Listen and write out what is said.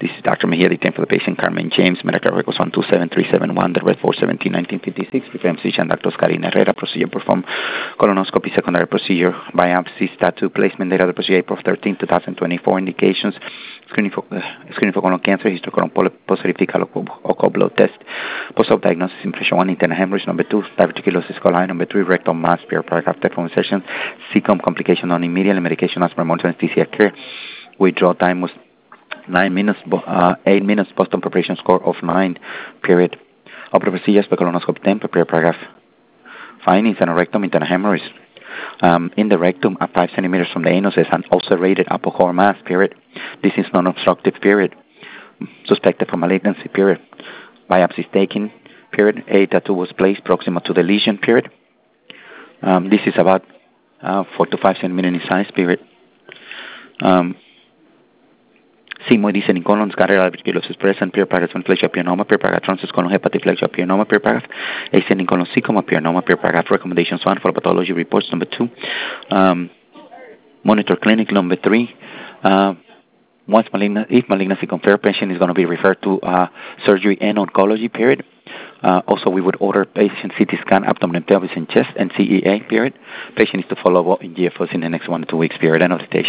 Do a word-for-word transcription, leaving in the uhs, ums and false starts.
This is Doctor Mejia, the for the patient Carmen James, medical records one two seven three seven one, the red four seventeen nineteen fifty-six, preferred physician Doctor Karina Herrera, procedure performed, colonoscopy, secondary procedure, biopsy, tattoo placement, data of the procedure, April thirteenth, twenty twenty-four, indications, screening for, uh, screening for colon cancer, histocolon positive fecal occult blood test, post-op diagnosis, impression one, internal hemorrhage, number two, diverticulosis coli, number three, rectal mass, per paragraph, telephone session, C C O M complication on immediate medication as per monitoring anesthesia care, withdrawal time was nine minutes, uh, eight minutes, Boston preparation score of nine, period. Upper procedures, colonoscopy ten, prepare paragraph. Findings in a rectum, internal hemorrhage. Um, in the rectum, at five centimeters from the anus, is an ulcerated apocore mass, period. This is non-obstructive, period. Suspected for malignancy, period. Biopsy taken, period. A tattoo was placed proximal to the lesion, period. Um, this is about uh, four to five centimeters in size, period. Um, Sigmoid descending colon, scatter diverticulosis present, pure paragraph flexure pionoma, pure paragraph transverse colon hepatic flexure pionoma, pure paragraph ascending colon cecoma, pionoma, pure paragraph recommendations one for pathology reports number two, um, monitor clinic number three. Uh, once malign- if malignancy confirmed, patient is going to be referred to uh, surgery and oncology, period. Uh, also, we would order patient C T scan, abdomen and pelvis and chest, and C E A, period. Patient is to follow up in G F Os in the next one to two weeks, period. End of the station.